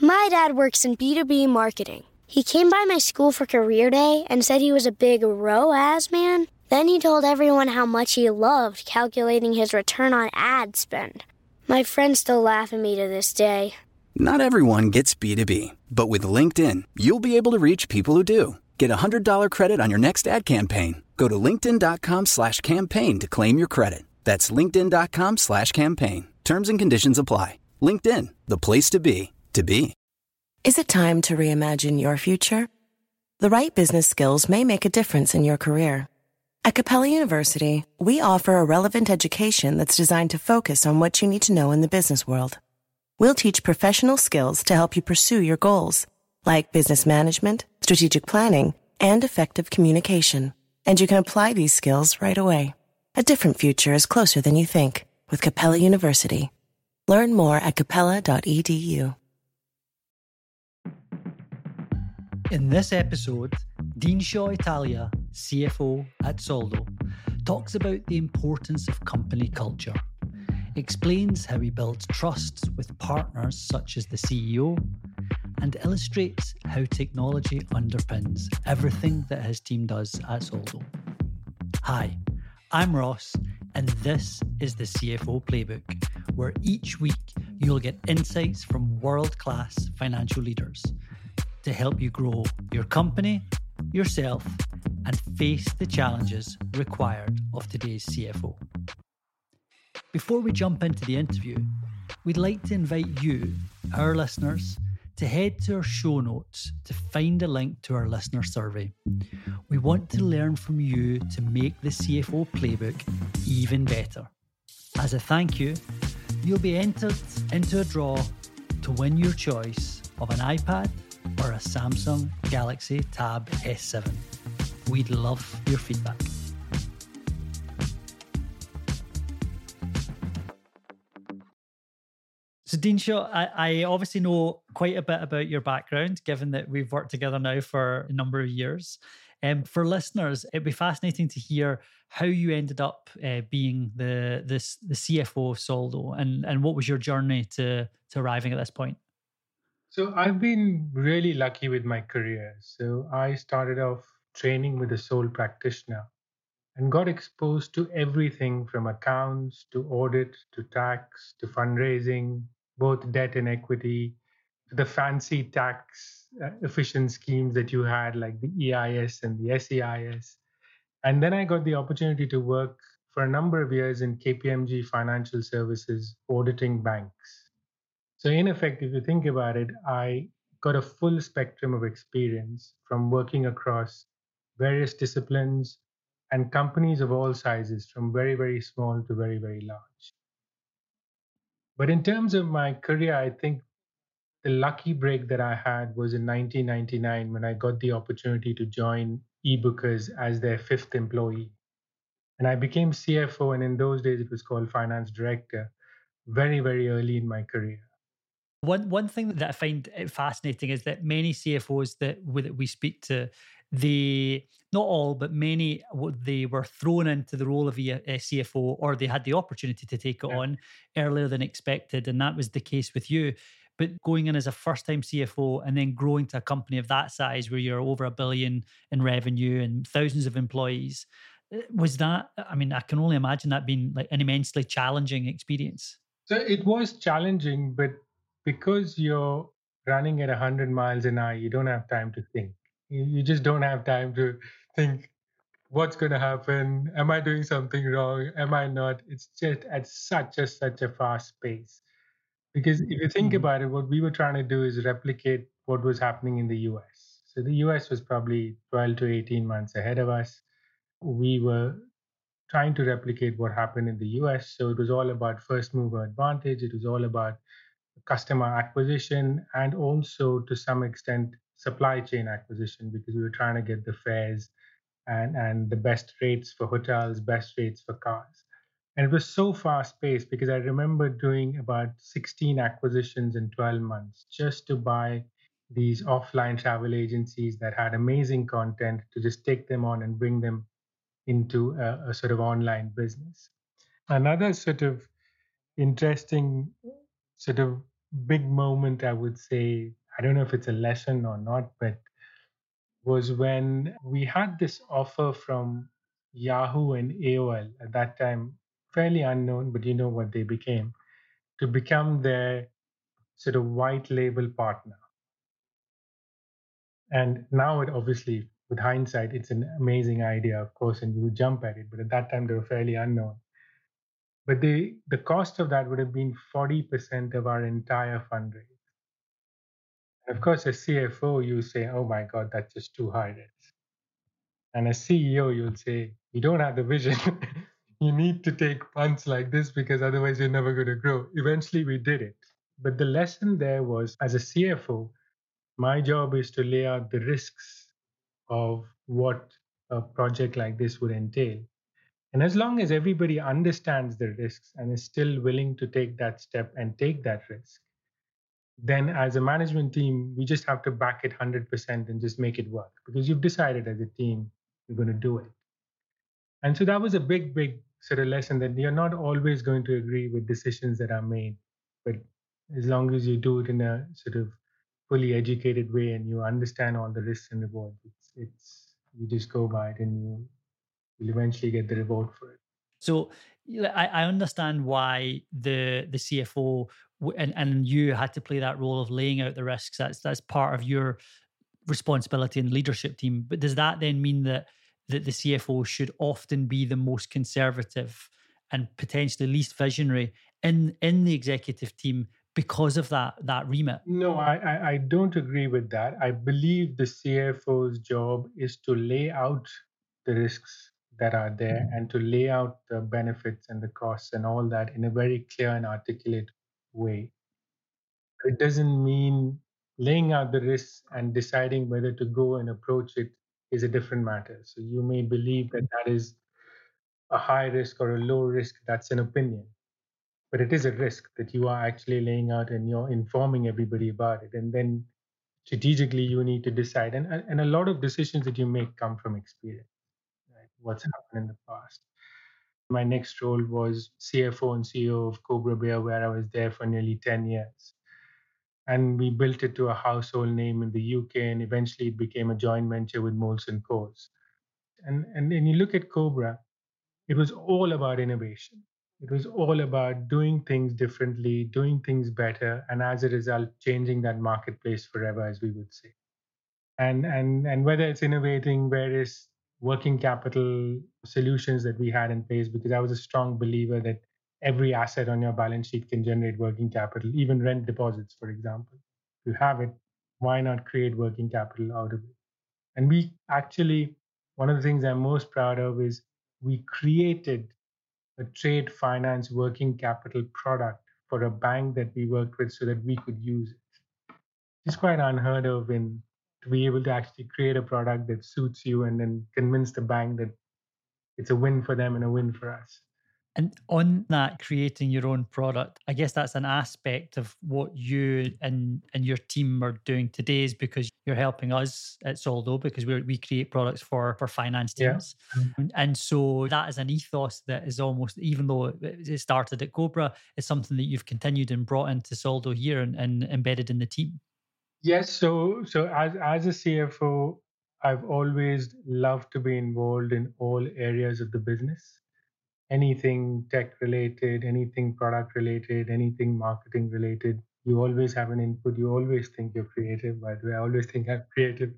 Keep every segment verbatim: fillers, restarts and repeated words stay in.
My dad works in B two B marketing. He came by my school for career day and said he was a big R O A S man. Then he told everyone how much he loved calculating his return on ad spend. My friends still laugh at me to this day. Not everyone gets B two B, but with LinkedIn, you'll be able to reach people who do. Get a one hundred dollars credit on your next ad campaign. Go to linkedin.com slash campaign to claim your credit. That's linkedin.com slash campaign. Terms and conditions apply. LinkedIn, the place to be, to be. Is it time to reimagine your future? The right business skills may make a difference in your career. At Capella University, we offer a relevant education that's designed to focus on what you need to know in the business world. We'll teach professional skills to help you pursue your goals, like business management, strategic planning, and effective communication. And you can apply these skills right away. A different future is closer than you think with Capella University. Learn more at capella dot e d u. In this episode, Dean Shaw Italia, C F O at Soldo, talks about the importance of company culture, explains how he builds trust with partners such as the C E O, and illustrates how technology underpins everything that his team does at Soldo. Hi, I'm Ross, and this is the C F O Playbook, where each week you'll get insights from world-class financial leaders to help you grow your company, yourself, and face the challenges required of today's C F O. Before we jump into the interview, we'd like to invite you, our listeners, to head to our show notes to find a link to our listener survey. We want to learn from you to make the C F O Playbook even better. As a thank you, you'll be entered into a draw to win your choice of an iPad or a Samsung Galaxy Tab S seven. We'd love your feedback. So Dean Shaw, I, I obviously know quite a bit about your background, given that we've worked together now for a number of years. Um, for listeners, it'd be fascinating to hear how you ended up uh, being the this the C F O of Soldo, and, and what was your journey to, to arriving at this point? So I've been really lucky with my career. So I started off training with a sole practitioner and got exposed to everything from accounts to audit to tax to fundraising, both debt and equity, to the fancy tax uh, efficient schemes that you had, like the E I S and the S E I S. And then I got the opportunity to work for a number of years in K P M G Financial Services, auditing banks. So in effect, if you think about it, I got a full spectrum of experience from working across various disciplines and companies of all sizes, from very, very small to very, very large. But in terms of my career, I think the lucky break that I had was in nineteen ninety-nine when I got the opportunity to join eBookers as their fifth employee. And I became C F O, and in those days it was called finance director, very, very early in my career. One one thing that I find fascinating is that many C F Os that we, that we speak to, they, not all, but many, they were thrown into the role of a C F O, or they had the opportunity to take it yeah. on earlier than expected. And that was the case with you. But going in as a first-time C F O and then growing to a company of that size where you're over a billion in revenue and thousands of employees, was that, I mean, I can only imagine that being like an immensely challenging experience. So it was challenging, but because you're running at one hundred miles an hour, you don't have time to think. You just don't have time to think, what's going to happen? Am I doing something wrong? Am I not? It's just at such a, such a fast pace. Because if you think mm-hmm. about it, what we were trying to do is replicate what was happening in the U S. So the U S was probably twelve to eighteen months ahead of us. We were trying to replicate what happened in the U S. So it was all about first mover advantage. It was all about customer acquisition, and also to some extent supply chain acquisition, because we were trying to get the fares and, and the best rates for hotels, best rates for cars. And it was so fast paced, because I remember doing about sixteen acquisitions in twelve months just to buy these offline travel agencies that had amazing content, to just take them on and bring them into a, a sort of online business. Another sort of interesting sort of big moment, I would say, I don't know if it's a lesson or not, but was when we had this offer from Yahoo and A O L at that time, fairly unknown, but you know what they became, to become their sort of white label partner. And now it obviously, with hindsight, it's an amazing idea, of course, and you would jump at it. But at that time, they were fairly unknown. But the the cost of that would have been forty percent of our entire fundraise. And of course, as C F O, you say, "Oh my God, that's just too high risk." And as C E O, you'll say, "You don't have the vision. You need to take punts like this because otherwise you're never going to grow." Eventually, we did it. But the lesson there was, as a C F O, my job is to lay out the risks of what a project like this would entail. And as long as everybody understands the risks and is still willing to take that step and take that risk, then as a management team, we just have to back it one hundred percent and just make it work because you've decided as a team you're going to do it. And so that was a big, big sort of lesson that you're not always going to agree with decisions that are made. But as long as you do it in a sort of fully educated way and you understand all the risks and rewards, it's, it's you just go by it and you will eventually get the reward for it. So yeah, I, I understand why the the C F O w- and and you had to play that role of laying out the risks. That's that's part of your responsibility in the leadership team. But does that then mean that that the C F O should often be the most conservative and potentially least visionary in in the executive team because of that that remit? No, I, I, I don't agree with that. I believe the C F O's job is to lay out the risks that are there and to lay out the benefits and the costs and all that in a very clear and articulate way. It doesn't mean laying out the risks and deciding whether to go and approach it is a different matter. So you may believe that that is a high risk or a low risk. That's an opinion, but it is a risk that you are actually laying out and you're informing everybody about it. And then strategically, you need to decide. And, and a lot of decisions that you make come from experience, right? What's happened in the past. My next role was C F O and C E O of Cobra Bear, where I was there for nearly ten years. And we built it to a household name in the U K, and eventually it became a joint venture with Molson Coors. And and when you look at Cobra, it was all about innovation. It was all about doing things differently, doing things better, and as a result, changing that marketplace forever, as we would say. And and and whether it's innovating various working capital solutions that we had in place, because I was a strong believer that every asset on your balance sheet can generate working capital, even rent deposits, for example. If you have it, why not create working capital out of it? And we actually, one of the things I'm most proud of is we created a trade finance working capital product for a bank that we worked with so that we could use it. It's quite unheard of in to be able to actually create a product that suits you and then convince the bank that it's a win for them and a win for us. And on that, creating your own product, I guess that's an aspect of what you and and your team are doing today, is because you're helping us at Soldo because we we create products for for finance Yeah. teams, and, and so that is an ethos that is almost, even though it it started at Cobra, is something that you've continued and brought into Soldo here and, and embedded in the team. Yes. So so as as a C F O, I've always loved to be involved in all areas of the business. Anything tech related, anything product related, anything marketing related. You always have an input. You always think you're creative. By the way, I always think I'm creative.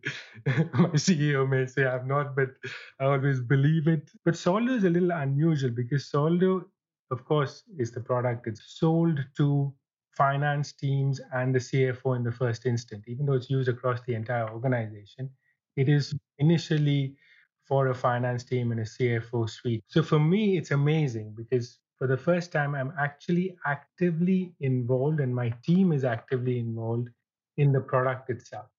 My C E O may say I'm not, but I always believe it. But Soldo is a little unusual because Soldo, of course, is the product. It's sold to finance teams and the C F O in the first instant. Even though it's used across the entire organization, it is initially for a finance team and a C F O suite. So for me, it's amazing because for the first time, I'm actually actively involved and my team is actively involved in the product itself.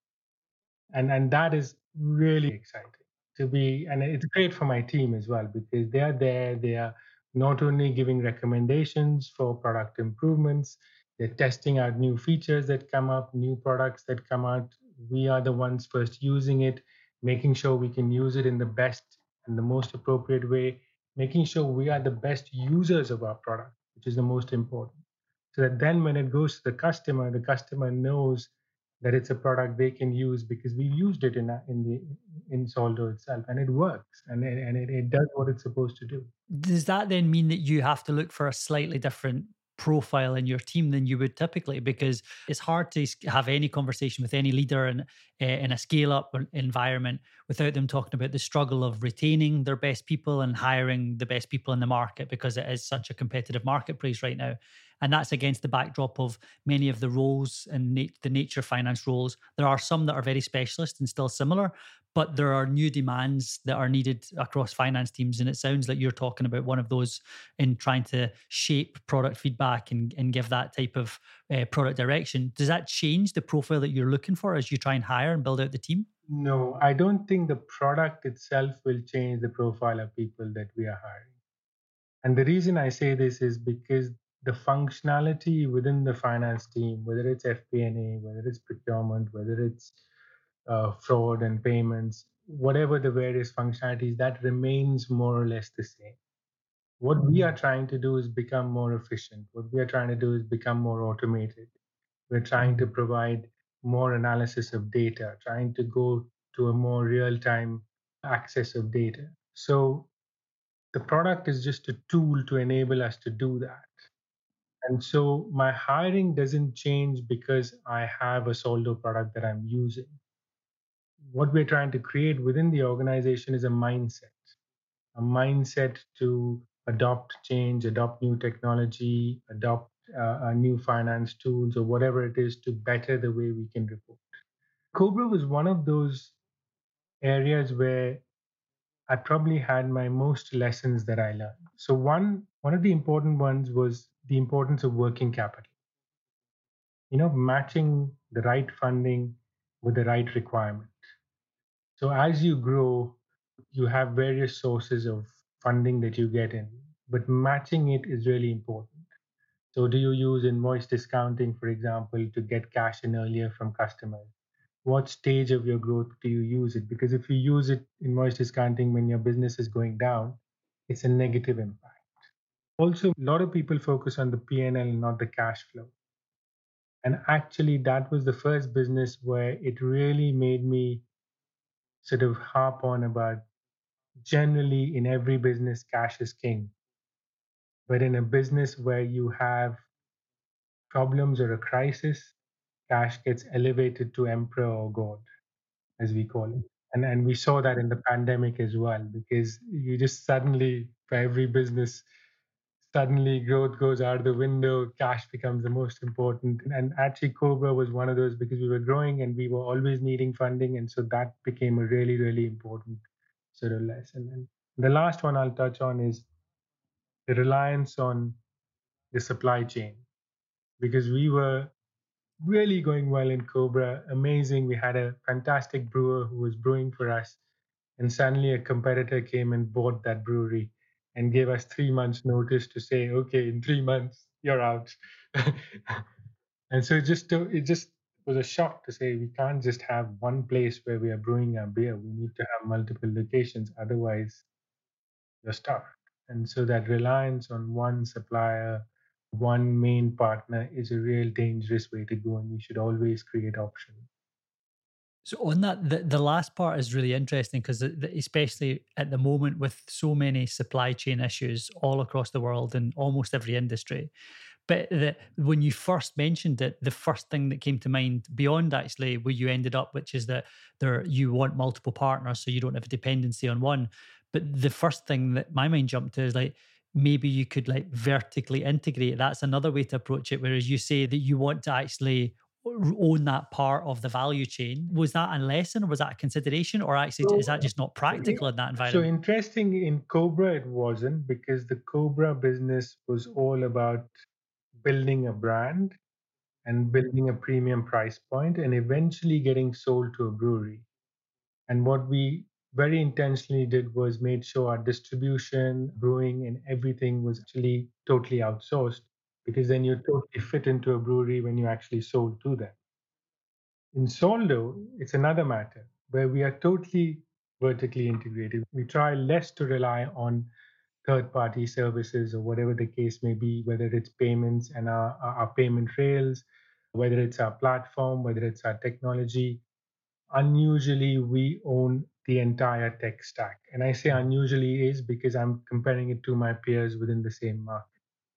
And, and that is really exciting to be. And it's great for my team as well because they are there. They are not only giving recommendations for product improvements, they're testing out new features that come up, new products that come out. We are the ones first using it, making sure we can use it in the best and the most appropriate way, making sure we are the best users of our product, which is the most important. so that then when it goes to the customer, the customer knows that it's a product they can use because we've used it in a, in the in Soldo itself, and it works, and it, and it, it does what it's supposed to do. Does that then mean that you have to look for a slightly different profile in your team than you would typically? Because it's hard to s- have any conversation with any leader in, uh, in a scale up environment without them talking about the struggle of retaining their best people and hiring the best people in the market, because it is such a competitive marketplace right now. And that's against the backdrop of many of the roles and na- the nature of finance roles. There are some that are very specialist and still similar, but there are new demands that are needed across finance teams. And it sounds like you're talking about one of those in trying to shape product feedback and, and give that type of uh, product direction. Does that change the profile that you're looking for as you try and hire and build out the team? No, I don't think the product itself will change the profile of people that we are hiring. And the reason I say this is because the functionality within the finance team, whether it's F P and A, whether it's procurement, whether it's uh, fraud and payments, whatever the various functionalities, that remains more or less the same. What we are trying to do is become more efficient. What we are trying to do is become more automated. We're trying to provide more analysis of data, trying to go to a more real time access of data. So the product is just a tool to enable us to do that. And so my hiring doesn't change because I have a Soldo product that I'm using. What we're trying to create within the organization is a mindset, a mindset to adopt change, adopt new technology, adopt uh, uh, new finance tools, or whatever it is to better the way we can report. Cobra was one of those areas where I probably had my most lessons that I learned. So one one of the important ones was the importance of working capital. You know, matching the right funding with the right requirement. So as you grow, you have various sources of funding that you get in, but matching it is really important. So do you use invoice discounting, for example, to get cash in earlier from customers? What stage of your growth do you use it? Because if you use it, invoice discounting, when your business is going down, it's a negative impact. Also, a lot of people focus on the P and L and not the cash flow. And actually, that was the first business where it really made me sort of harp on about generally in every business, cash is king. But in a business where you have problems or a crisis, cash gets elevated to emperor or god, as we call it. And, and we saw that in the pandemic as well, because you just suddenly, for every business, suddenly growth goes out of the window, cash becomes the most important. And actually, Cobra was one of those because we were growing and we were always needing funding. And so that became a really, really important sort of lesson. And the last one I'll touch on is the reliance on the supply chain, because we were really going well in Cobra, amazing. We had a fantastic brewer who was brewing for us. And suddenly a competitor came and bought that brewery and gave us three months notice to say, okay, in three months, you're out. And so it just, it just was a shock to say, we can't just have one place where we are brewing our beer. We need to have multiple locations. Otherwise, you're stuck. And so that reliance on one supplier, one main partner is a real dangerous way to go, and you should always create options. So on that, the, the last part is really interesting because especially at the moment with so many supply chain issues all across the world in almost every industry. But the, when you first mentioned it, the first thing that came to mind beyond actually where you ended up, which is that there you want multiple partners so you don't have a dependency on one. But the first thing that my mind jumped to is like, maybe you could like vertically integrate. That's another way to approach it. Whereas you say that you want to actually own that part of the value chain. Was that a lesson or was that a consideration, or actually So, is that just not practical in that so environment? interesting, in Cobra it wasn't, because the Cobra business was all about building a brand and building a premium price point and eventually getting sold to a brewery. And what we very intentionally did was made sure our distribution, brewing, and everything was actually totally outsourced, because then you totally fit into a brewery when you actually sold to them. In Soldo, it's another matter where we are totally vertically integrated. We try less to rely on third party services or whatever the case may be, whether it's payments and our, our our payment rails, whether it's our platform, whether it's our technology. Unusually, we own the entire tech stack. And I say unusually is because I'm comparing it to my peers within the same market.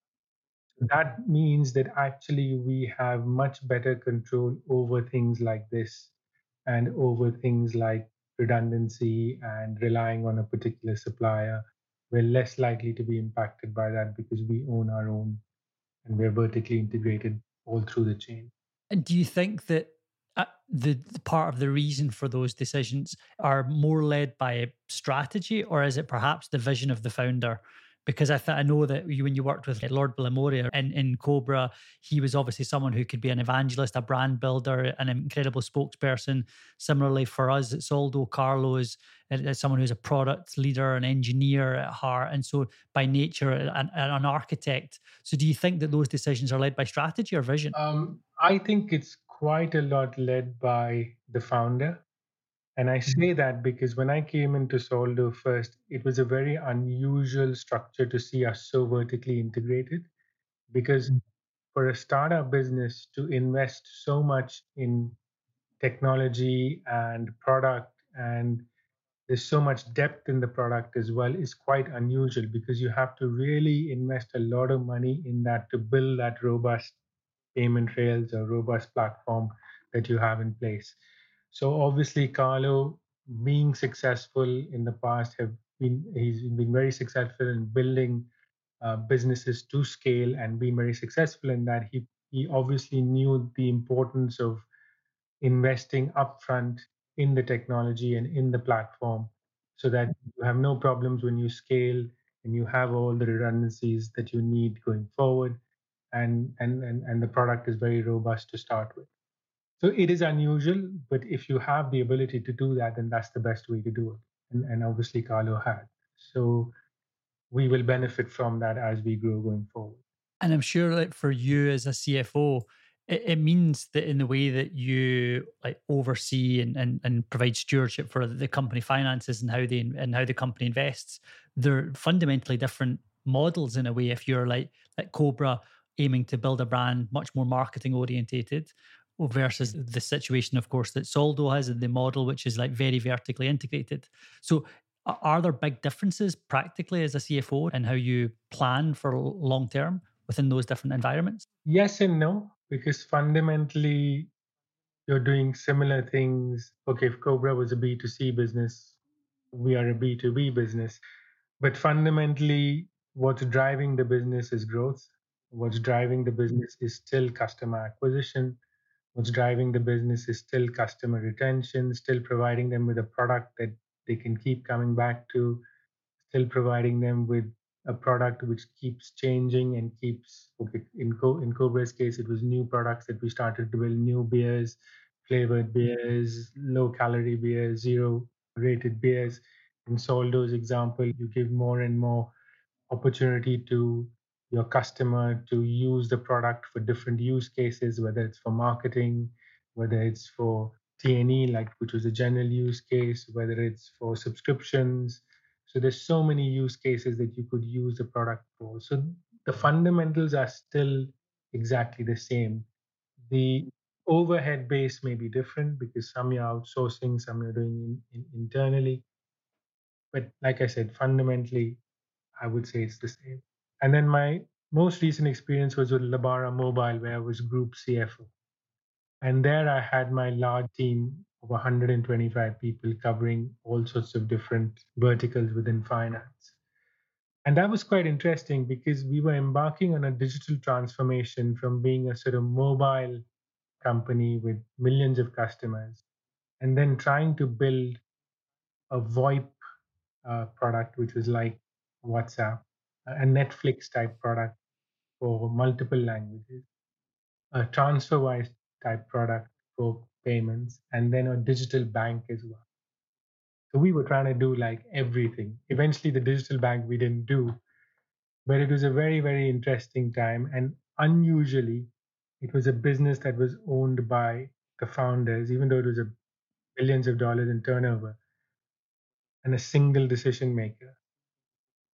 That means that actually we have much better control over things like this and over things like redundancy and relying on a particular supplier. We're less likely to be impacted by that because we own our own and we're vertically integrated all through the chain. And do you think that uh, the, the part of the reason for those decisions are more led by strategy, or is it perhaps the vision of the founder? Because I th- I know that you, when you worked with Lord Blamoria in, in Cobra, he was obviously someone who could be an evangelist, a brand builder, an incredible spokesperson. Similarly, for us at Soldo, Carlo is, is someone who's a product leader, an engineer at heart, and so by nature, an, an architect. So, do you think that those decisions are led by strategy or vision? Um, I think it's quite a lot led by the founder. And I say that because when I came into Soldo first, it was a very unusual structure to see us so vertically integrated. Because for a startup business to invest so much in technology and product, and there's so much depth in the product as well, is quite unusual because you have to really invest a lot of money in that to build that robust payment rails or robust platform that you have in place. So obviously, Carlo, being successful in the past, have been he's been very successful in building uh, businesses to scale and being very successful in that. He he obviously knew the importance of investing upfront in the technology and in the platform, so that you have no problems when you scale and you have all the redundancies that you need going forward, and and and, and the product is very robust to start with. So it is unusual, but if you have the ability to do that, then that's the best way to do it. And, and obviously, Carlo had. So we will benefit from that as we grow going forward. And I'm sure that for you as a C F O, it, it means that in the way that you like oversee and, and and provide stewardship for the company finances and how they and how the company invests, they're fundamentally different models in a way. If you're like like Cobra aiming to build a brand much more marketing orientated versus the situation, of course, that Soldo has in the model, which is like very vertically integrated. So a- are there big differences practically as a C F O in how you plan for long term within those different environments? Yes and no, because fundamentally you're doing similar things. Okay, if Cobra was a B two C business, we are a B two B business. But fundamentally, what's driving the business is growth. What's driving the business is still customer acquisition. What's driving the business is still customer retention, still providing them with a product that they can keep coming back to, still providing them with a product which keeps changing and keeps, okay, in Co in Cobra's case, it was new products that we started to build, new beers, flavored beers, low calorie beers, zero rated beers. In Soldo's example, you give more and more opportunity to your customer to use the product for different use cases, whether it's for marketing, whether it's for T and E, like which was a general use case, whether it's for subscriptions. So there's so many use cases that you could use the product for. So the fundamentals are still exactly the same. The overhead base may be different because some you're outsourcing, some you're doing in, in, internally. But like I said, fundamentally, I would say it's the same. And then my most recent experience was with Labara Mobile, where I was group C F O. And there I had my large team of one hundred twenty-five people covering all sorts of different verticals within finance. And that was quite interesting because we were embarking on a digital transformation from being a sort of mobile company with millions of customers and then trying to build a VoIP uh, product, which was like WhatsApp, a Netflix type product for multiple languages, a TransferWise type product for payments, and then a digital bank as well. So we were trying to do like everything. Eventually, the digital bank we didn't do, but it was a very, very interesting time. And unusually, it was a business that was owned by the founders, even though it was a billions of dollars in turnover, and a single decision maker.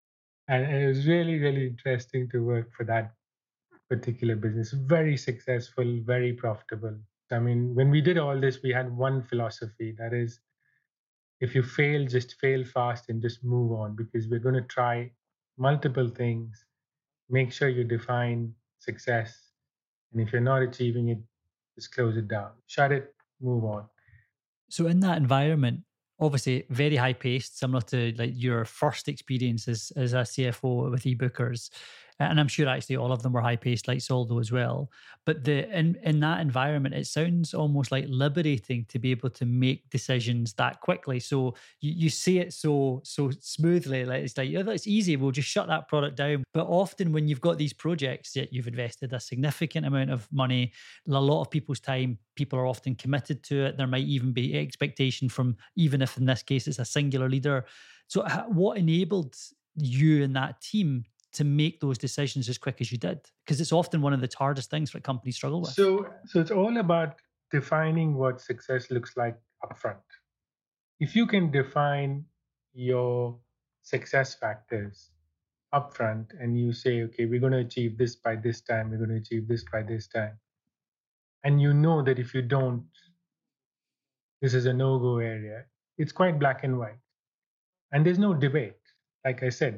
And, and it was really, really interesting to work for that particular business. Very successful, very profitable. I mean, when we did all this, we had one philosophy, that is, if you fail, just fail fast and just move on, because we're going to try multiple things. Make sure you define success. And if you're not achieving it, just close it down, shut it, move on. So in that environment, obviously very high paced, similar to like your first experience as, as a C F O with eBookers. And I'm sure actually all of them were high paced like Soldo as well. But the in, in that environment, it sounds almost like liberating to be able to make decisions that quickly. So you, you say it so so smoothly, like it's like, oh, that's easy, we'll just shut that product down. But often when you've got these projects that you've invested a significant amount of money, a lot of people's time, people are often committed to it. There might even be expectation from, even if in this case it's a singular leader. So what enabled you and that team to make those decisions as quick as you did? Because it's often one of the hardest things that companies struggle with. So, so it's all about defining what success looks like upfront. If you can define your success factors upfront and you say, okay, we're going to achieve this by this time, we're going to achieve this by this time, and you know that if you don't, this is a no-go area, it's quite black and white. And there's no debate. Like I said,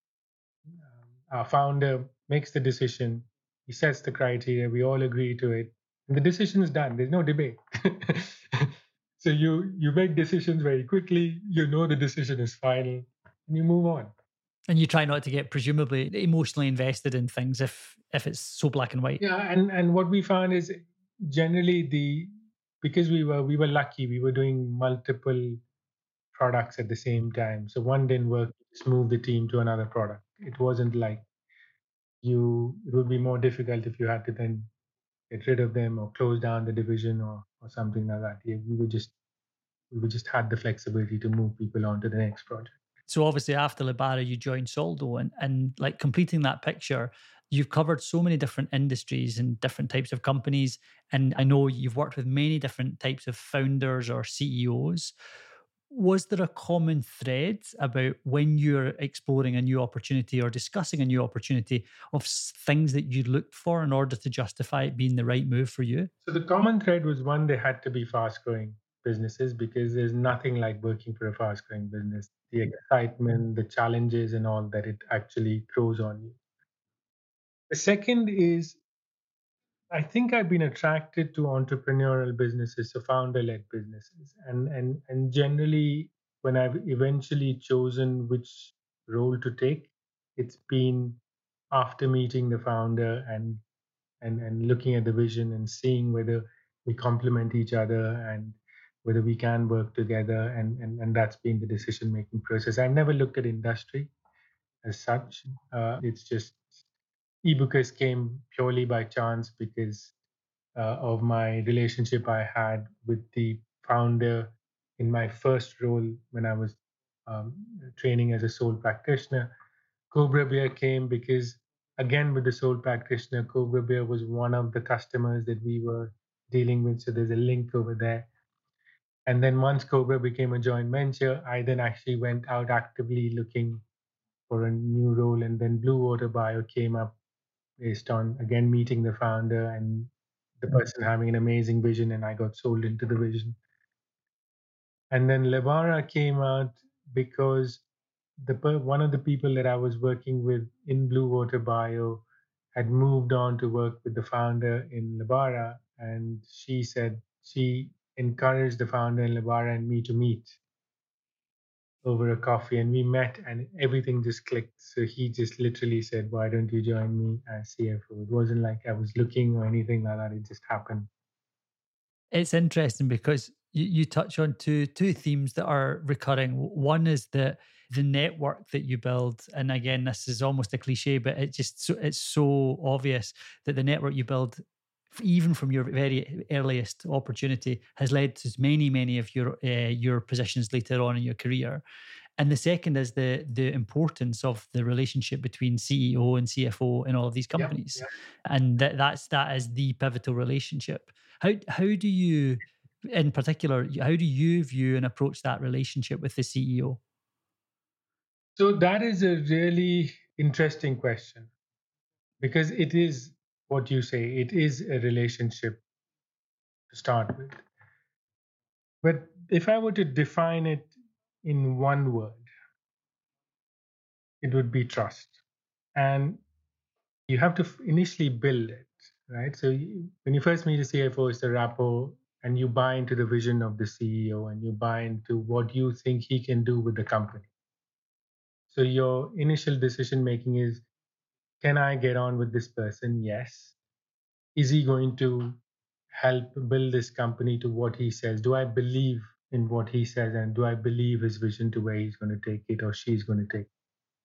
our founder makes the decision, he sets the criteria, we all agree to it, and the decision is done. There's no debate. So you you make decisions very quickly, you know the decision is final, and you move on. And you try not to get presumably emotionally invested in things if if it's so black and white. Yeah, and, and what we found is generally the because we were we were lucky, we were doing multiple products at the same time. So one didn't work, just move the team to another product. It wasn't like you it would be more difficult if you had to then get rid of them or close down the division or or something like that. Yeah, we would just we would just had the flexibility to move people on to the next project. So obviously after Lebara, you joined Soldo, and and like completing that picture, you've covered so many different industries and different types of companies. And I know you've worked with many different types of founders or C E Os. Was there a common thread about when you're exploring a new opportunity or discussing a new opportunity of things that you looked for in order to justify it being the right move for you? So the common thread was, one, they had to be fast growing businesses, because there's nothing like working for a fast growing business. The excitement, the challenges, and all that it actually throws on you. The second is, I think I've been attracted to entrepreneurial businesses, so founder-led businesses, and and and generally, when I've eventually chosen which role to take, it's been after meeting the founder and and and looking at the vision and seeing whether we complement each other and whether we can work together, and and, and that's been the decision-making process. I've never looked at industry as such. Uh, it's just eBookers came purely by chance because uh, of my relationship I had with the founder in my first role when I was um, training as a sole practitioner. Cobra Beer came because, again, with the sole practitioner, Cobra Beer was one of the customers that we were dealing with. So there's a link over there. And then once Cobra became a joint venture, I then actually went out actively looking for a new role. And then Blue Water Bio came up based on, again, meeting the founder and the person having an amazing vision, and I got sold into the vision. And then Lebara came out because the one of the people that I was working with in Blue Water Bio had moved on to work with the founder in Lebara, and she said she encouraged the founder in Lebara and me to meet over a coffee, and we met and everything just clicked. So he just literally said, why don't you join me as C F O? It wasn't like I was looking or anything like that. It just happened. It's interesting because you, you touch on two two themes that are recurring. One is the the network that you build, and again, this is almost a cliche, but it just so, it's so obvious that the network you build, even from your very earliest opportunity, has led to many many of your uh, your positions later on in your career. And the second is the the importance of the relationship between C E O and C F O in all of these companies, yeah, yeah. and that that's that is the pivotal relationship. How how do you, in particular, how do you view and approach that relationship with the C E O? So that is a really interesting question, because it is what you say, it is a relationship to start with. But if I were to define it in one word, it would be trust. And you have to initially build it, right? So you, when you first meet a C F O, it's the rapport, and you buy into the vision of the C E O and you buy into what you think he can do with the company. So your initial decision making is, can I get on with this person? Yes. Is he going to help build this company to what he says? Do I believe in what he says, and do I believe his vision to where he's going to take it or she's going to take it?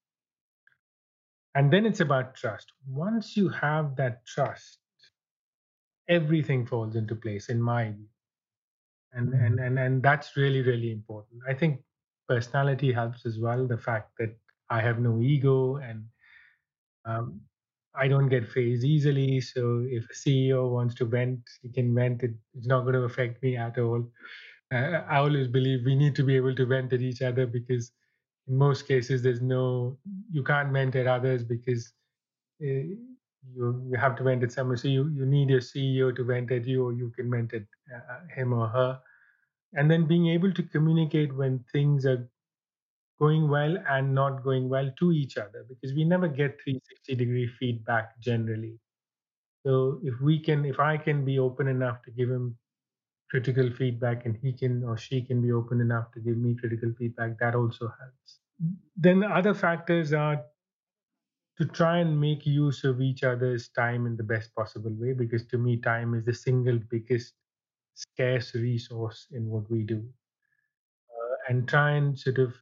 And then it's about trust. Once you have that trust, everything falls into place, in my view. And, and, and, and that's really, really important. I think personality helps as well. The fact that I have no ego, and um, I don't get phased easily. So if a C E O wants to vent, he can vent. It, it's not going to affect me at all. Uh, I always believe we need to be able to vent at each other, because in most cases, there's no, you can't vent at others because uh, you you have to vent at someone. So you, you need your C E O to vent at you, or you can vent at uh, him or her. And then being able to communicate when things are going well and not going well to each other, because we never get three sixty degree feedback generally. So if we can, if I can be open enough to give him critical feedback, and he can or she can be open enough to give me critical feedback, that also helps. Then other factors are to try and make use of each other's time in the best possible way, because to me, time is the single biggest scarce resource in what we do. Uh, and try and sort of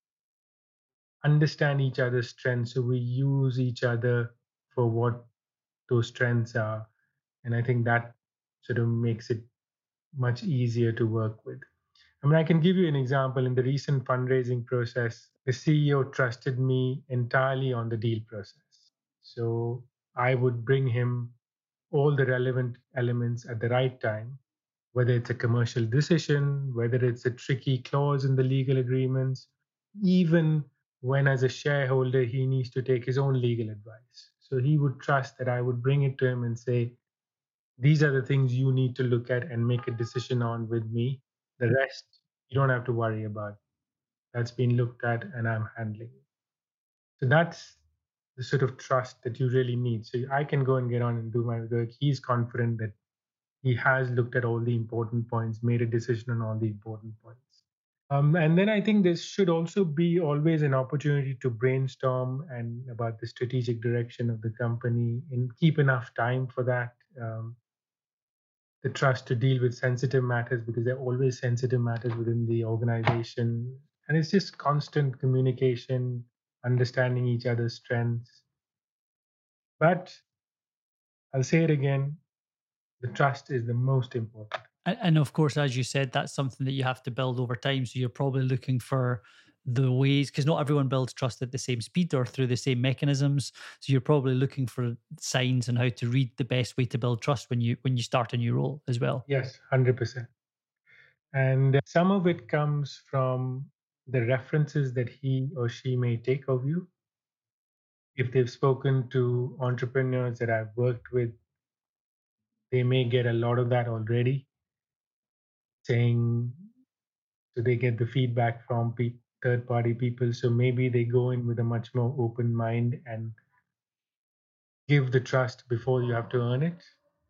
understand each other's strengths, so we use each other for what those strengths are. And I think that sort of makes it much easier to work with. I mean, I can give you an example. In the recent fundraising process, the C E O trusted me entirely on the deal process. So I would bring him all the relevant elements at the right time, whether it's a commercial decision, whether it's a tricky clause in the legal agreements, even when, as a shareholder, he needs to take his own legal advice. So he would trust that I would bring it to him and say, these are the things you need to look at and make a decision on with me. The rest, you don't have to worry about. That's been looked at and I'm handling it. So that's the sort of trust that you really need. So I can go and get on and do my work. He's confident that he has looked at all the important points, made a decision on all the important points. Um, and then I think there should also be always an opportunity to brainstorm and about the strategic direction of the company, and keep enough time for that. Um, the trust to deal with sensitive matters, because there are always sensitive matters within the organization. And it's just constant communication, understanding each other's strengths. But I'll say it again, the trust is the most important. And, and of course, as you said, that's something that you have to build over time. So you're probably looking for the ways, because not everyone builds trust at the same speed or through the same mechanisms. So you're probably looking for signs on how to read the best way to build trust when you when you start a new role as well. Yes, one hundred percent. And some of it comes from the references that he or she may take of you. If they've spoken to entrepreneurs that I've worked with, they may get a lot of that already, saying, so they get the feedback from pe- third party people. So maybe they go in with a much more open mind and give the trust before you have to earn it.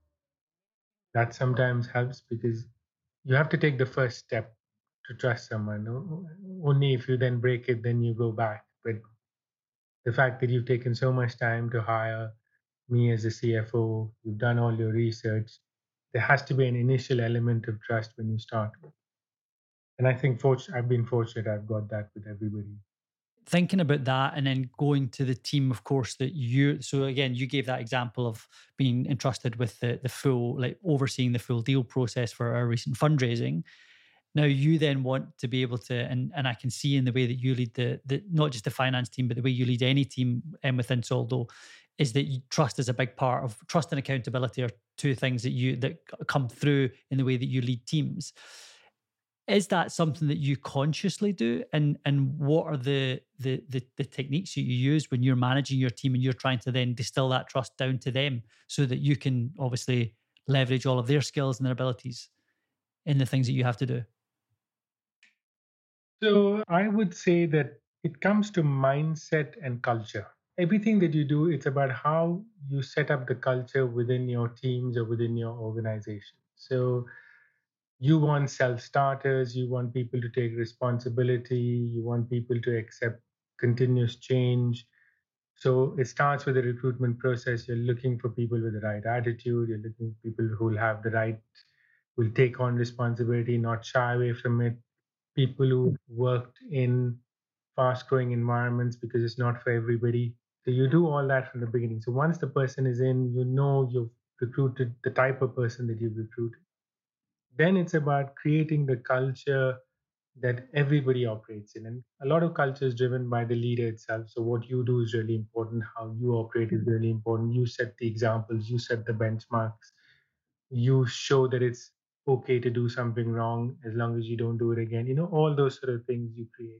That sometimes helps, because you have to take the first step to trust someone. Only if you then break it, then you go back. But the fact that you've taken so much time to hire me as a C F O, you've done all your research, there has to be an initial element of trust when you start. And I think fortunate, I've been fortunate I've got that with everybody. Thinking about that, and then going to the team, of course, that you, so again, you gave that example of being entrusted with the, the full, like overseeing the full deal process for our recent fundraising. Now you then want to be able to, and, and I can see in the way that you lead the, the not just the finance team, but the way you lead any team um, within Soldo, is that you, trust is a big part of trust and accountability are two things that you that come through in the way that you lead teams. Is that something that you consciously do? And and what are the the the, the techniques that you use when you're managing your team and you're trying to then distill that trust down to them so that you can obviously leverage all of their skills and their abilities in the things that you have to do? So I would say that it comes to mindset and culture. Everything that you do, it's about how you set up the culture within your teams or within your organization. So you want self starters, you want people to take responsibility, you want people to accept continuous change. So it starts with the recruitment process. You're looking for people with the right attitude, you're looking for people who will have the right, will take on responsibility, not shy away from it. People who worked in fast growing environments because it's not for everybody. So you do all that from the beginning. So once the person is in, you know you've recruited the type of person that you've recruited. Then it's about creating the culture that everybody operates in. And a lot of culture is driven by the leader itself. So what you do is really important. How you operate is really important. You set the examples, you set the benchmarks, you show that it's okay to do something wrong as long as you don't do it again. You know, all those sort of things you create.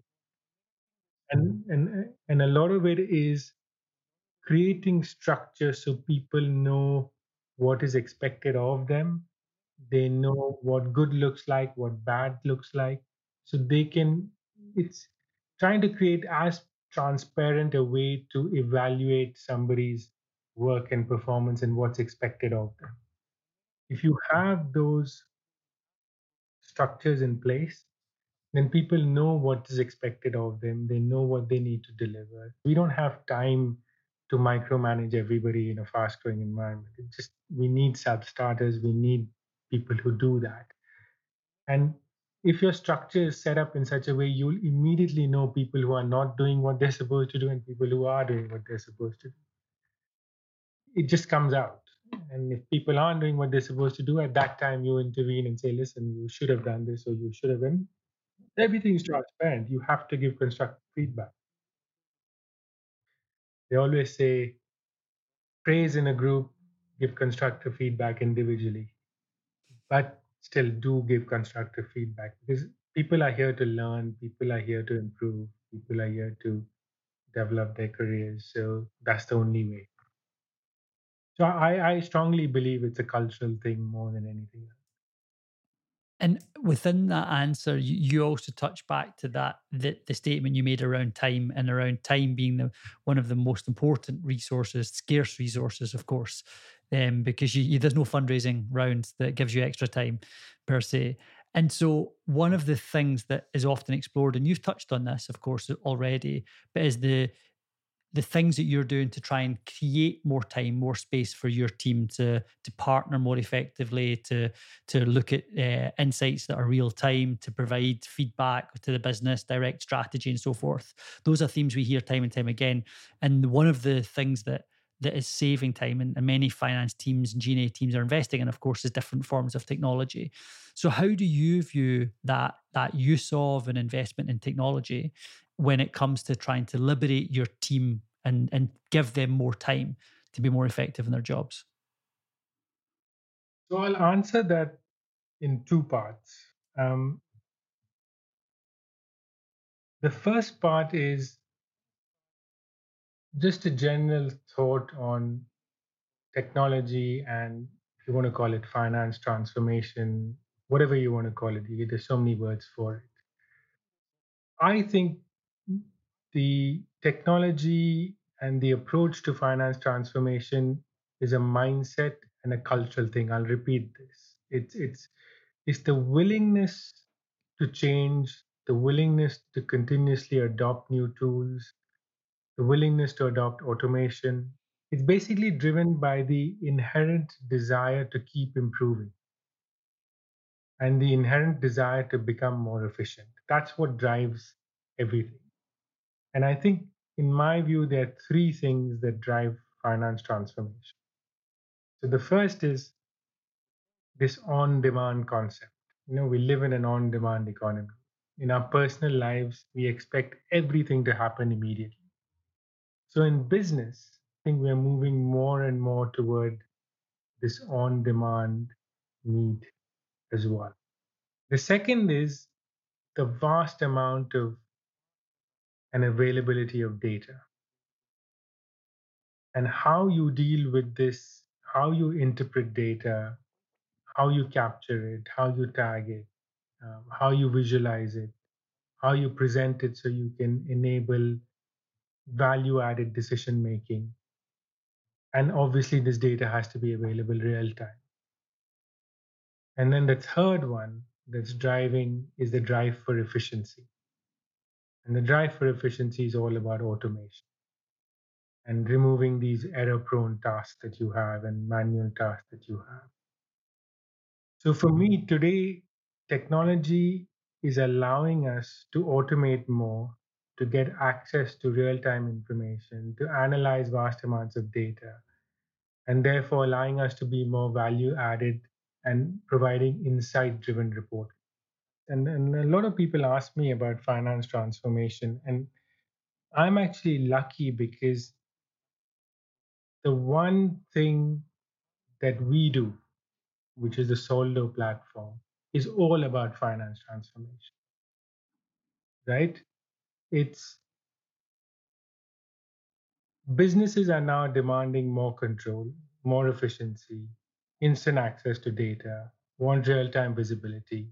And and and a lot of it is creating structure so people know what is expected of them. They know what good looks like, what bad looks like, so they can, it's trying to create as transparent a way to evaluate somebody's work and performance and what's expected of them. If you have those structures in place, then people know what is expected of them. They know what they need to deliver. We don't have time to micromanage everybody in a fast growing environment. It just, we need self starters. We need people who do that. And if your structure is set up in such a way, you'll immediately know people who are not doing what they're supposed to do and people who are doing what they're supposed to do. It just comes out. And if people aren't doing what they're supposed to do, at that time you intervene and say, listen, you should have done this or you should have done. Everything is transparent. You have to give constructive feedback. They always say, praise in a group, give constructive feedback individually, but still do give constructive feedback because people are here to learn, people are here to improve, people are here to develop their careers. So that's the only way. So I, I strongly believe it's a cultural thing more than anything else. And within that answer, you, you also touch back to that the, the statement you made around time and around time being the one of the most important resources, scarce resources, of course, um, because you, you, there's no fundraising round that gives you extra time per se. And so, one of the things that is often explored, and you've touched on this, of course, already, but is the the things that you're doing to try and create more time, more space for your team to to partner more effectively, to to look at uh, insights that are real time, to provide feedback to the business, direct strategy, and so forth. Those are themes we hear time and time again. And one of the things that that is saving time, and, and many finance teams and G and A teams are investing in, of course, is different forms of technology. So, how do you view that that use of an investment in technology when it comes to trying to liberate your team and, and give them more time to be more effective in their jobs? So I'll answer that in two parts. Um, the first part is just a general thought on technology and, if you want to call it, finance transformation, whatever you want to call it. There's so many words for it. I think the technology and the approach to finance transformation is a mindset and a cultural thing. I'll repeat this. It's it's it's the willingness to change, the willingness to continuously adopt new tools, the willingness to adopt automation. It's basically driven by the inherent desire to keep improving and the inherent desire to become more efficient. That's what drives everything. And I think, in my view, there are three things that drive finance transformation. So the first is this on demand concept. You know, we live in an on demand economy. In our personal lives, we expect everything to happen immediately. So in business, I think we are moving more and more toward this on demand need as well. The second is the vast amount of and availability of data, and how you deal with this, how you interpret data, how you capture it, how you tag it, um, how you visualize it, how you present it so you can enable value added decision making. And obviously, this data has to be available real time. And then the third one that's driving is the drive for efficiency. And the drive for efficiency is all about automation and removing these error prone tasks that you have and manual tasks that you have. So for me today, technology is allowing us to automate more, to get access to real time information, to analyze vast amounts of data, and therefore allowing us to be more value added and providing insight driven reporting. And, and a lot of people ask me about finance transformation, and I'm actually lucky because the one thing that we do, which is the Soldo platform, is all about finance transformation, right? It's businesses are now demanding more control, more efficiency, instant access to data, want real time visibility.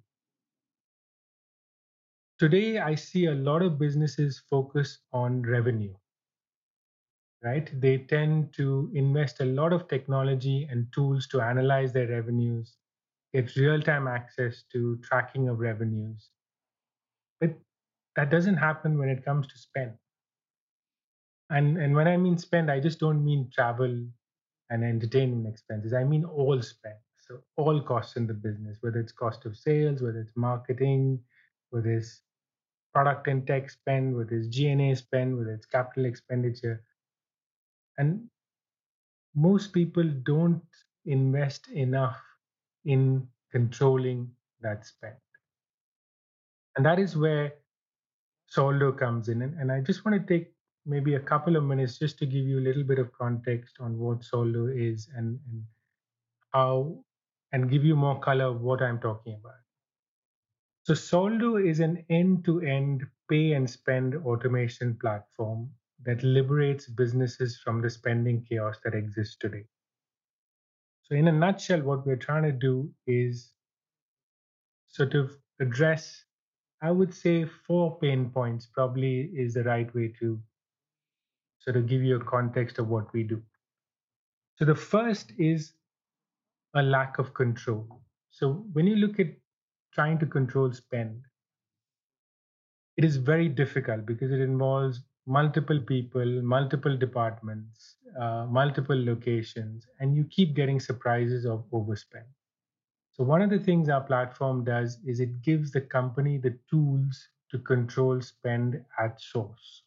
Today, I see a lot of businesses focus on revenue, right? They tend to invest a lot of technology and tools to analyze their revenues, get real time access to tracking of revenues. But that doesn't happen when it comes to spend. And, and when I mean spend, I just don't mean travel and entertainment expenses. I mean all spend. So all costs in the business, whether it's cost of sales, whether it's marketing, whether it's product and tech spend, whether it's G and A spend, whether it's capital expenditure. And most people don't invest enough in controlling that spend. And that is where Soldo comes in. And, and I just want to take maybe a couple of minutes just to give you a little bit of context on what Soldo is and, and how, and give you more color of what I'm talking about. So Soldo is an end-to-end pay and spend automation platform that liberates businesses from the spending chaos that exists today. So in a nutshell, what we're trying to do is sort of address, I would say, four pain points probably is the right way to sort of give you a context of what we do. So the first is a lack of control. So when you look at trying to control spend, it is very difficult because it involves multiple people, multiple departments, uh, multiple locations, and you keep getting surprises of overspend. So one of the things our platform does is it gives the company the tools to control spend at source.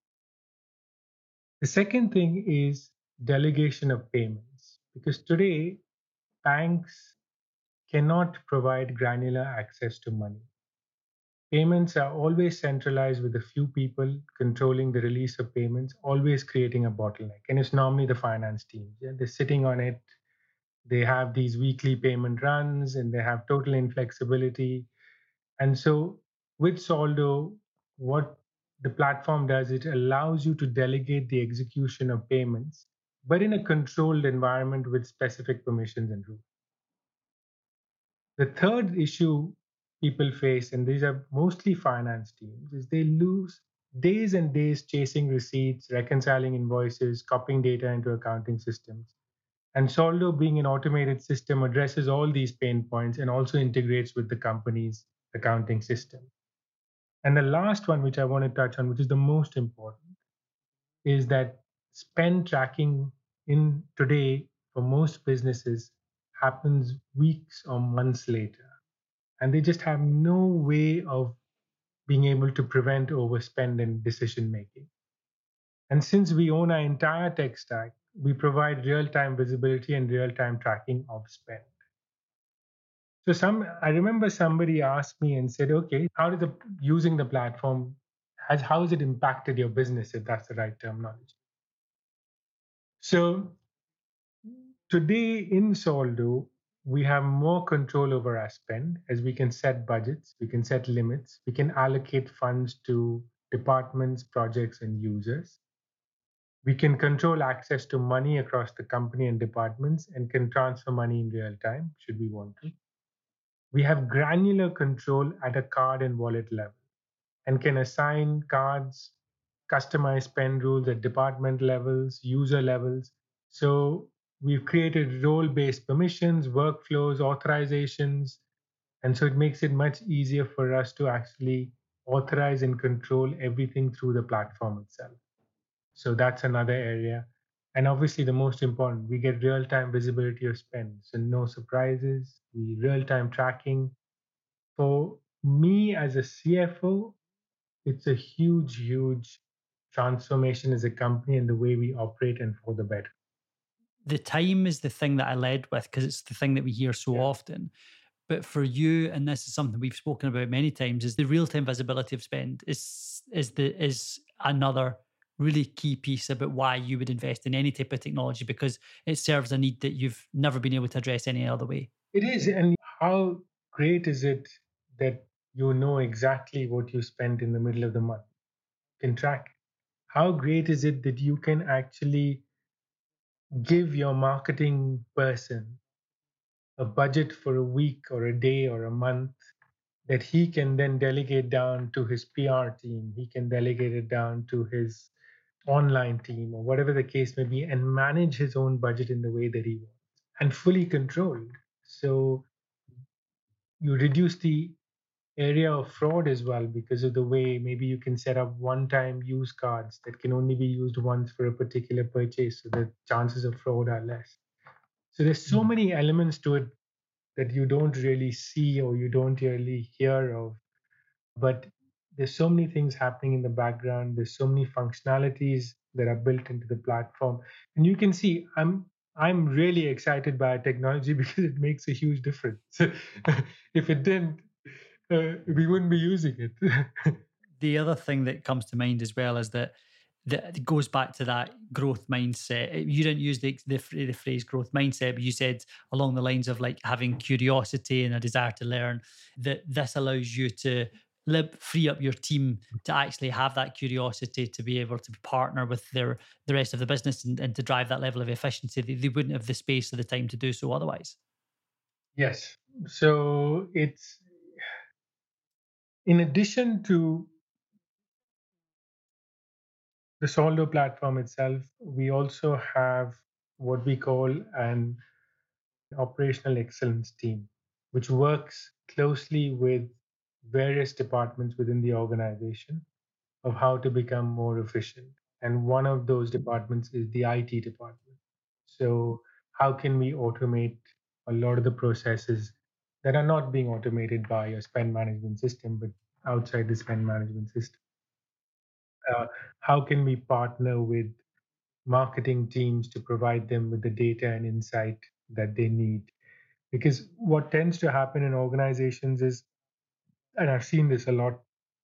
The second thing is delegation of payments, because today banks cannot provide granular access to money. Payments are always centralized with a few people controlling the release of payments, always creating a bottleneck. And it's normally the finance teams. Yeah? They're sitting on it. They have these weekly payment runs and they have total inflexibility. And so with Soldo, what the platform does, it allows you to delegate the execution of payments, but in a controlled environment with specific permissions and rules. The third issue people face, and these are mostly finance teams, is they lose days and days chasing receipts, reconciling invoices, copying data into accounting systems. And Soldo, being an automated system, addresses all these pain points and also integrates with the company's accounting system. And the last one, which I want to touch on, which is the most important, is that spend tracking in today for most businesses happens weeks or months later. And they just have no way of being able to prevent overspend in decision making. And since we own our entire tech stack, we provide real-time visibility and real-time tracking of spend. So some, I remember somebody asked me and said, okay, how did the using the platform, has how has it impacted your business, if that's the right terminology? So today in Soldo, we have more control over our spend as we can set budgets, we can set limits, we can allocate funds to departments, projects, and users. We can control access to money across the company and departments and can transfer money in real time should we want to. We have granular control at a card and wallet level and can assign cards, customize spend rules at department levels, user levels. So we've created role-based permissions, workflows, authorizations, and so it makes it much easier for us to actually authorize and control everything through the platform itself. So that's another area. And obviously, the most important, we get real time visibility of spend. So no surprises, we real time tracking. For me as a C F O, it's a huge, huge transformation as a company and the way we operate and for the better. The time is the thing that I led with because it's the thing that we hear so Yeah. often. But for you, and this is something we've spoken about many times, is the real-time visibility of spend is is the is another really key piece about why you would invest in any type of technology because it serves a need that you've never been able to address any other way. It is. And how great is it that you know exactly what you spent in the middle of the month? You can track it. How great is it that you can actually give your marketing person a budget for a week or a day or a month that he can then delegate down to his P R team, he can delegate it down to his online team or whatever the case may be, and manage his own budget in the way that he wants and fully controlled. So you reduce the area of fraud as well because of the way maybe you can set up one time use cards that can only be used once for a particular purchase so the chances of fraud are less. So there's so many elements to it that you don't really see or you don't really hear of, but there's so many things happening in the background, there's so many functionalities that are built into the platform, and you can see i'm i'm really excited by technology because it makes a huge difference. If it didn't, uh, we wouldn't be using it. The other thing that comes to mind as well is that that goes back to that growth mindset. You didn't use the, the the phrase growth mindset, but you said along the lines of like having curiosity and a desire to learn. That this allows you to live, free up your team to actually have that curiosity to be able to partner with their the rest of the business and, and to drive that level of efficiency. They, they wouldn't have the space or the time to do so otherwise. Yes. So it's in addition to the Soldo platform itself, we also have what we call an operational excellence team, which works closely with various departments within the organization of how to become more efficient. And one of those departments is the I T department. So, how can we automate a lot of the processes that are not being automated by a spend management system, but outside the spend management system? Uh, how can we partner with marketing teams to provide them with the data and insight that they need? Because what tends to happen in organizations is, and I've seen this a lot,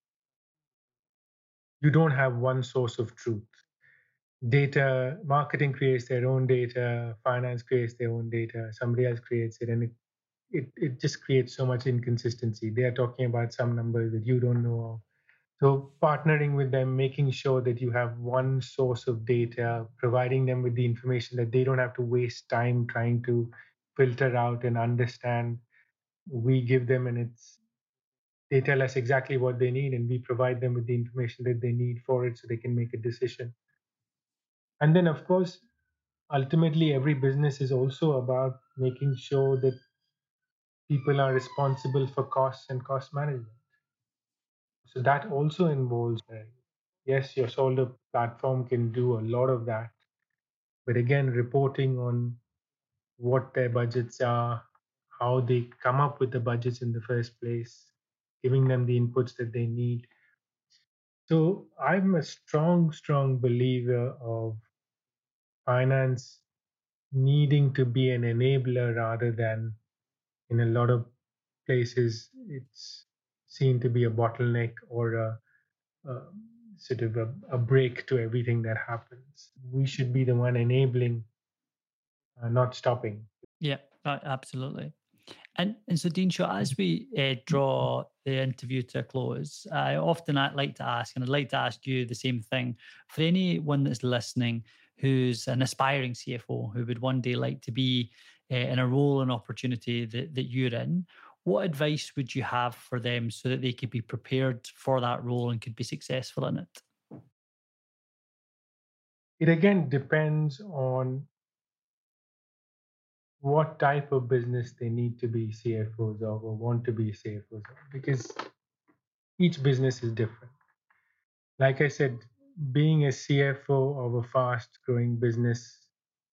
you don't have one source of truth. Data, marketing creates their own data, finance creates their own data, somebody else creates it, and it, it, it just creates so much inconsistency. They are talking about some numbers that you don't know of. So partnering with them, making sure that you have one source of data, providing them with the information that they don't have to waste time trying to filter out and understand. We give them, and it's they tell us exactly what they need, and we provide them with the information that they need for it so they can make a decision. And then, of course, ultimately, every business is also about making sure that people are responsible for costs and cost management. So that also involves, uh, yes, your Soldo platform can do a lot of that, but again, reporting on what their budgets are, how they come up with the budgets in the first place, giving them the inputs that they need. So I'm a strong, strong believer of finance needing to be an enabler rather than, in a lot of places, it's seen to be a bottleneck or a, a sort of a, a break to everything that happens. We should be the one enabling, uh, not stopping. Yeah. Uh, absolutely. And, and so, Dean Shaw, as we uh, draw the interview to a close, I often I like to ask, and I'd like to ask you the same thing for anyone that's listening who's an aspiring C F O who would one day like to be uh, in a role and opportunity that, that you're in. What advice would you have for them so that they could be prepared for that role and could be successful in it? It again depends on what type of business they need to be C F Os of or want to be C F Os of, because each business is different. Like I said, being a C F O of a fast growing business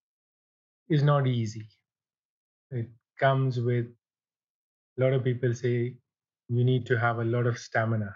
is not easy. It comes with, a lot of people say, you need to have a lot of stamina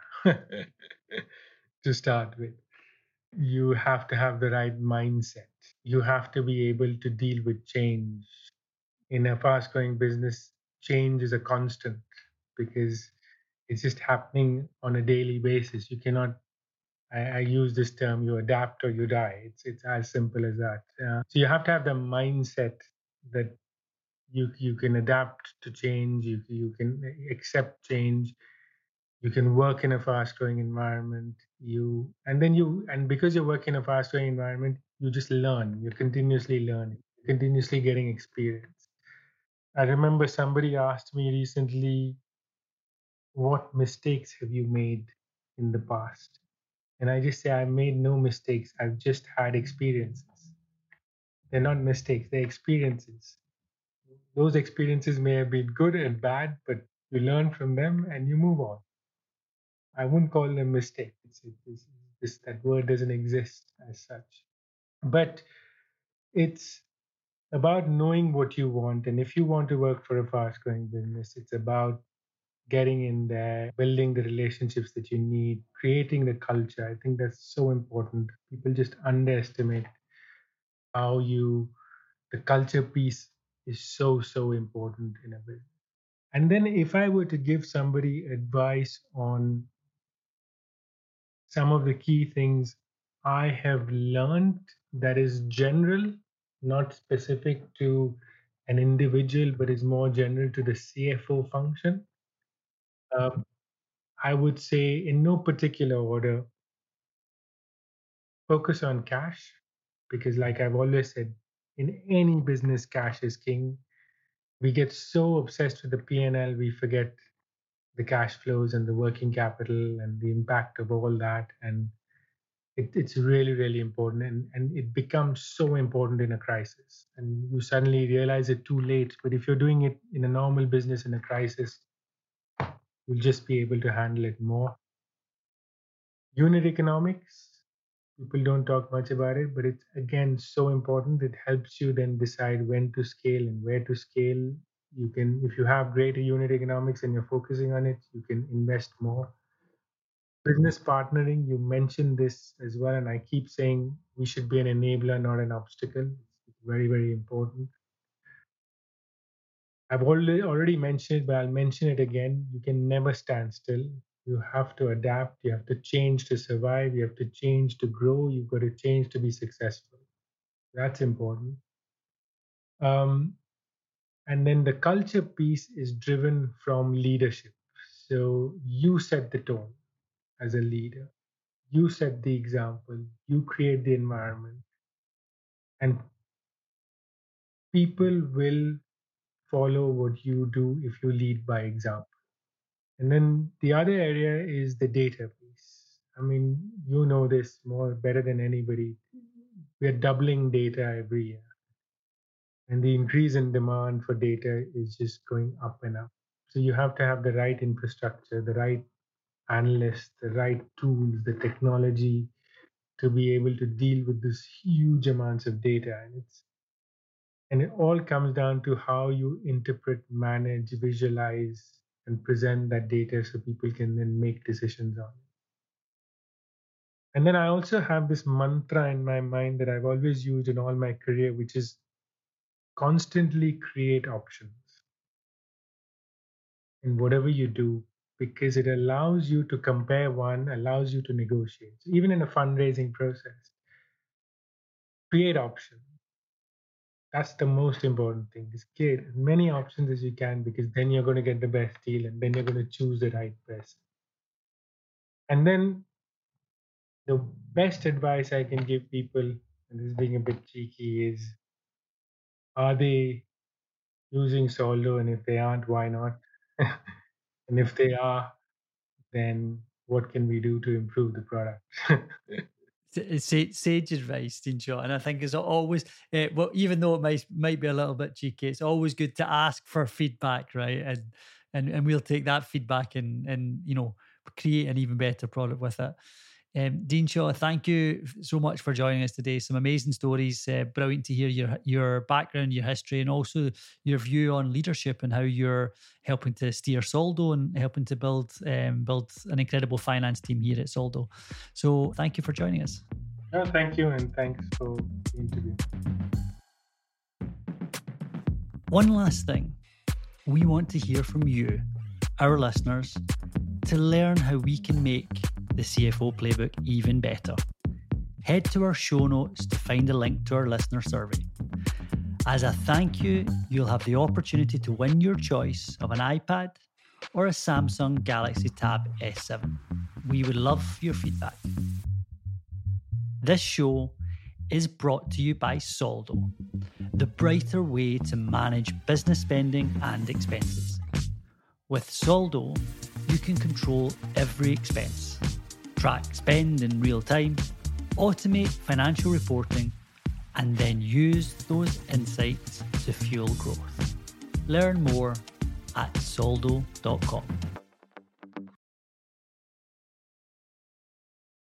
to start with. You have to have the right mindset. You have to be able to deal with change. In a fast growing business, change is a constant because it's just happening on a daily basis. You cannot, I, I use this term, you adapt or you die. It's, it's as simple as that. Uh, so you have to have the mindset that you, you can adapt to change, you, you can accept change, you can work in a fast growing environment, you and then you and because you work in a fast growing environment, you just learn, you're continuously learning, continuously getting experience. I remember somebody asked me recently, what mistakes have you made in the past? And I just say, I made no mistakes, I've just had experiences. They're not mistakes, they're experiences. Those experiences may have been good and bad, but you learn from them and you move on. I wouldn't call them mistakes. It's, it's, it's, that word doesn't exist as such. But it's about knowing what you want. And if you want to work for a fast growing business, it's about getting in there, building the relationships that you need, creating the culture. I think that's so important. People just underestimate how you, the culture piece is so, so important in a business. And then if I were to give somebody advice on some of the key things I have learned that is general, not specific to an individual, but is more general to the C F O function. Um, I would say, in no particular order, focus on cash, because, like I've always said, in any business, cash is king. We get so obsessed with the P and L, we forget the cash flows and the working capital and the impact of all that. And it, it's really, really important. And, and it becomes so important in a crisis. And you suddenly realize it too late. But if you're doing it in a normal business in a crisis, you'll just be able to handle it more. Unit economics, people don't talk much about it, but it's again so important. It helps you then decide when to scale and where to scale. You can, if you have greater unit economics and you're focusing on it, you can invest more. Business partnering, you mentioned this as well, and I keep saying we should be an enabler, not an obstacle. It's very, very important. I've already already mentioned it, but I'll mention it again. You can never stand still. You have to adapt. You have to change to survive. You have to change to grow. You've got to change to be successful. That's important. Um, and then the culture piece is driven from leadership. So you set the tone as a leader. You set the example. You create the environment. And people will follow what you do if you lead by example. And then the other area is the data piece. I mean, you know this more better than anybody. We are doubling data every year. And the increase in demand for data is just going up and up. So you have to have the right infrastructure, the right analysts, the right tools, the technology to be able to deal with this huge amounts of data. And it's and it all comes down to how you interpret, manage, visualize, and present that data so people can then make decisions on it. And then I also have this mantra in my mind that I've always used in all my career, which is constantly create options in whatever you do, because it allows you to compare one, allows you to negotiate. So even in a fundraising process, create options. That's the most important thing. Is get as many options as you can, because then you're going to get the best deal and then you're going to choose the right person. And then the best advice I can give people, and this is being a bit cheeky, is are they using Soldo? And if they aren't, why not? And if they are, then what can we do to improve the product? Sage, sage advice, Dinshaw, and I think it's always, uh, well, even though it might might be a little bit cheeky, it's always good to ask for feedback, right? And and and we'll take that feedback and and you know create an even better product with it. Um, Dinshaw, thank you so much for joining us today. Some amazing stories. Uh, brilliant to hear your your background, your history, and also your view on leadership and how you're helping to steer Soldo and helping to build um, build an incredible finance team here at Soldo. So thank you for joining us. No, thank you, and thanks for the interview. One last thing. We want to hear from you, our listeners, to learn how we can make the C F O Playbook even better. Head to our show notes to find a link to our listener survey. As a thank you, you'll have the opportunity to win your choice of an iPad or a Samsung Galaxy Tab S seven. We would love your feedback. This show is brought to you by Soldo, the brighter way to manage business spending and expenses. With Soldo, you can control every expense, track spend in real time, automate financial reporting, and then use those insights to fuel growth. Learn more at soldo dot com.